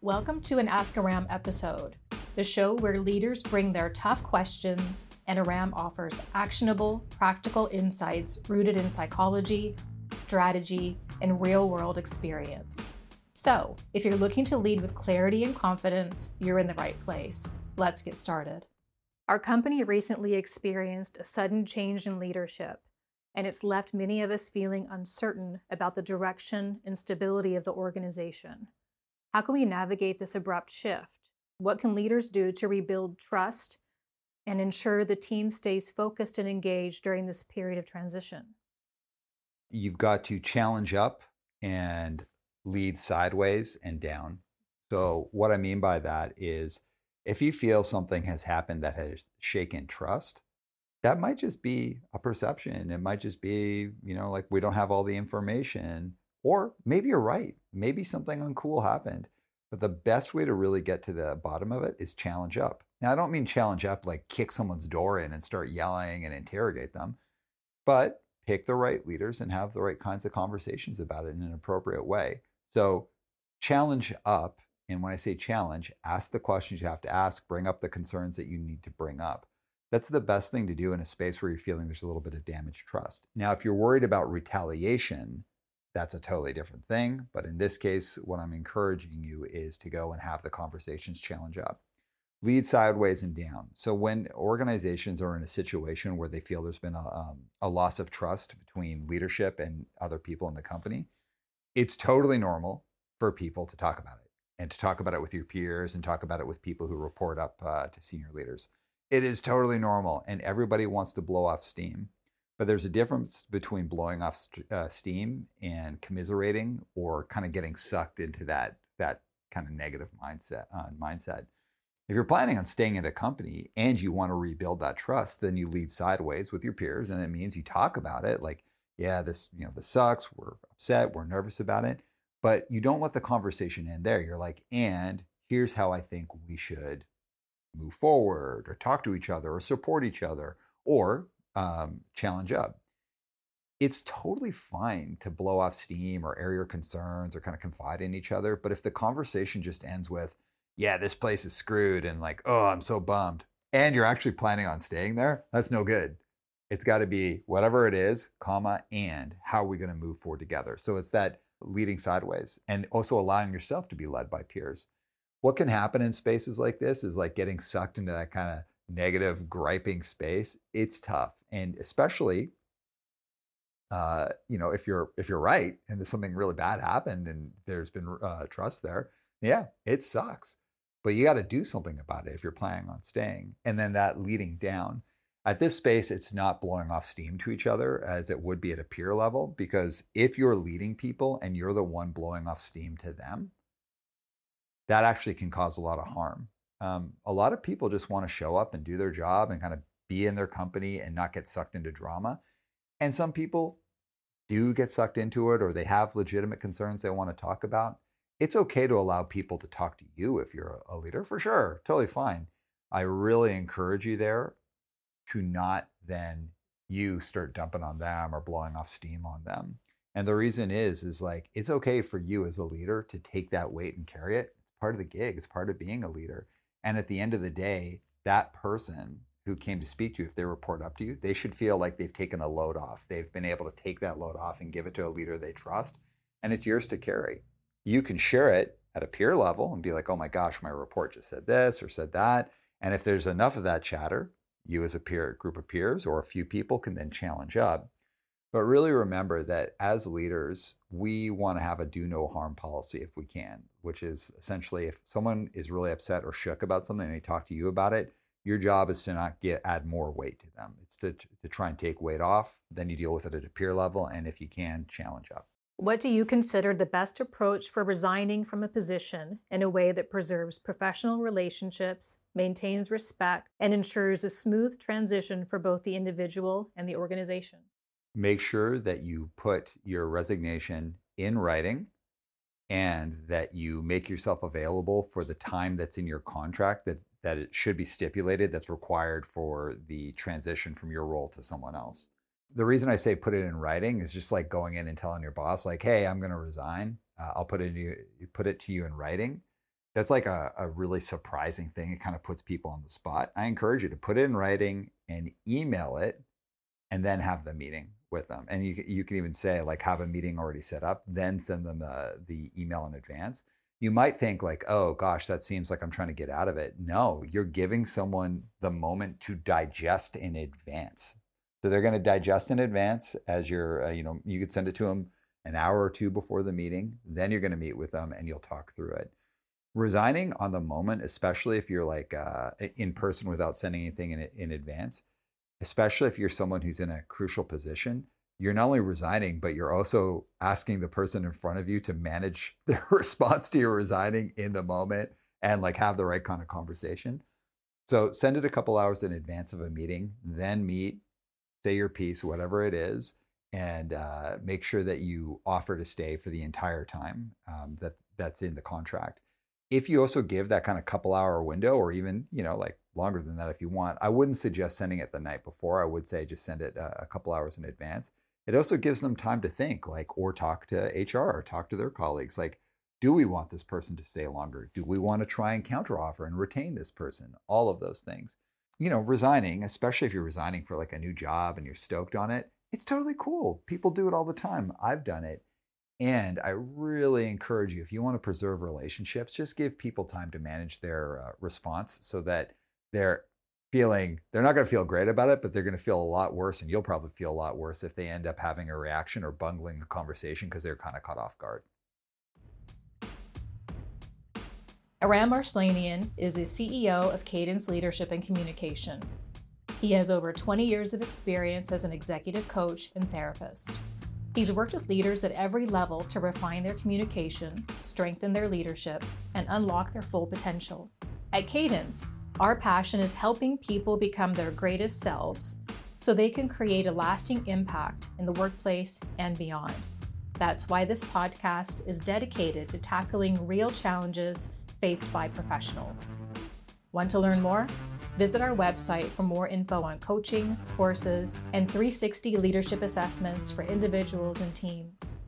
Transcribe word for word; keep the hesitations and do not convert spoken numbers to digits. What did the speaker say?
Welcome to an Ask Aram episode, the show where leaders bring their tough questions and Aram offers actionable, practical insights rooted in psychology, strategy, and real-world experience. So, if you're looking to lead with clarity and confidence, you're in the right place. Let's get started. Our company recently experienced a sudden change in leadership, and it's left many of us feeling uncertain about the direction and stability of the organization. How can we navigate this abrupt shift? What can leaders do to rebuild trust and ensure the team stays focused and engaged during this period of transition? You've got to challenge up and lead sideways and down. So what I mean by that is if you feel something has happened that has shaken trust, that might just be a perception. It might just be, you know, like we don't have all the information. Or maybe you're right. Maybe something uncool happened. But the best way to really get to the bottom of it is challenge up. Now, I don't mean challenge up like kick someone's door in and start yelling and interrogate them, but pick the right leaders and have the right kinds of conversations about it in an appropriate way. So challenge up. And when I say challenge, ask the questions you have to ask, bring up the concerns that you need to bring up. That's the best thing to do in a space where you're feeling there's a little bit of damaged trust. Now, if you're worried about retaliation, that's a totally different thing. But in this case, what I'm encouraging you is to go and have the conversations challenge up. Lead sideways and down. So when organizations are in a situation where they feel there's been a, um, a loss of trust between leadership and other people in the company, it's totally normal for people to talk about it and to talk about it with your peers and talk about it with people who report up uh, to senior leaders. It is totally normal, and everybody wants to blow off steam. But there's a difference between blowing off st- uh, steam and commiserating or kind of getting sucked into that that kind of negative mindset. Uh, mindset. If you're planning on staying in a company and you want to rebuild that trust, then you lead sideways with your peers, and it means you talk about it like, yeah, this you know this sucks. We're upset. We're nervous about it. But you don't let the conversation end there. You're like, and here's how I think we should move forward, or talk to each other, or support each other, or Um, challenge up. It's totally fine to blow off steam or air your concerns or kind of confide in each other. But if the conversation just ends with, yeah, this place is screwed and like, oh, I'm so bummed, and you're actually planning on staying there, that's no good. It's got to be whatever it is, comma, and how are we going to move forward together? So it's that leading sideways and also allowing yourself to be led by peers. What can happen in spaces like this is like getting sucked into that kind of negative griping space. It's tough. And especially, uh, you know, if you're, if you're right and there's something really bad happened and there's been uh, trust there, yeah, it sucks, but you got to do something about it if you're planning on staying. And then that leading down at this space, it's not blowing off steam to each other as it would be at a peer level, because if you're leading people and you're the one blowing off steam to them, that actually can cause a lot of harm. Um, a lot of people just want to show up and do their job and kind of be in their company and not get sucked into drama. And some people do get sucked into it, or they have legitimate concerns they want to talk about. It's okay to allow people to talk to you if you're a leader, for sure. Totally fine. I really encourage you there to not then you start dumping on them or blowing off steam on them. And the reason is, is like, it's okay for you as a leader to take that weight and carry it. It's part of the gig. It's part of being a leader. And at the end of the day, that person who came to speak to you, if they report up to you, they should feel like they've taken a load off. They've been able to take that load off and give it to a leader they trust, and it's yours to carry. You can share it at a peer level and be like, oh my gosh, my report just said this or said that. And if there's enough of that chatter, you as a peer group of peers or a few people can then challenge up. But really remember that as leaders, we want to have a do no harm policy if we can, which is essentially if someone is really upset or shook about something and they talk to you about it, your job is to not get add more weight to them. It's to, to try and take weight off. Then you deal with it at a peer level. And if you can, challenge up. What do you consider the best approach for resigning from a position in a way that preserves professional relationships, maintains respect, and ensures a smooth transition for both the individual and the organization? Make sure that you put your resignation in writing and that you make yourself available for the time that's in your contract that, that it should be stipulated that's required for the transition from your role to someone else. The reason I say put it in writing is just like going in and telling your boss, like, hey, I'm going to resign. Uh, I'll put it, in you, put it to you in writing. that's like a, a really surprising thing. It kind of puts people on the spot. I encourage you to put it in writing and email it, and then have the meeting with them. And you, you can even say, like, have a meeting already set up, then send them the, the email in advance. You might think like, oh gosh, that seems like I'm trying to get out of it. No, you're giving someone the moment to digest in advance. So they're going to digest in advance as you're, uh, you know, you could send it to them an hour or two before the meeting. Then you're going to meet with them and you'll talk through it. Resigning on the moment, especially if you're like uh, in person without sending anything in, in advance, especially if you're someone who's in a crucial position, you're not only resigning, but you're also asking the person in front of you to manage their response to your resigning in the moment and like have the right kind of conversation. So send it a couple hours in advance of a meeting, then meet, say your piece, whatever it is, and uh, make sure that you offer to stay for the entire time um, that that's in the contract. If you also give that kind of couple hour window, or even, you know, like longer than that if you want, I wouldn't suggest sending it the night before. I would say just send it a couple hours in advance. It also gives them time to think, like, or talk to H R or talk to their colleagues. Like, do we want this person to stay longer? Do we want to try and counteroffer and retain this person? All of those things. You know, resigning, especially if you're resigning for like a new job and you're stoked on it, it's totally cool. People do it all the time. I've done it. And I really encourage you, if you want to preserve relationships, just give people time to manage their uh, response so that they're feeling, they're not going to feel great about it, but they're going to feel a lot worse. And you'll probably feel a lot worse if they end up having a reaction or bungling a conversation because they're kind of caught off guard. Aram Arslanian is the C E O of Cadence Leadership and Communication. He has over twenty years of experience as an executive coach and therapist. He's worked with leaders at every level to refine their communication, strengthen their leadership, and unlock their full potential. At Cadence, our passion is helping people become their greatest selves so they can create a lasting impact in the workplace and beyond. That's why this podcast is dedicated to tackling real challenges faced by professionals. Want to learn more? Visit our website for more info on coaching, courses, and three sixty leadership assessments for individuals and teams.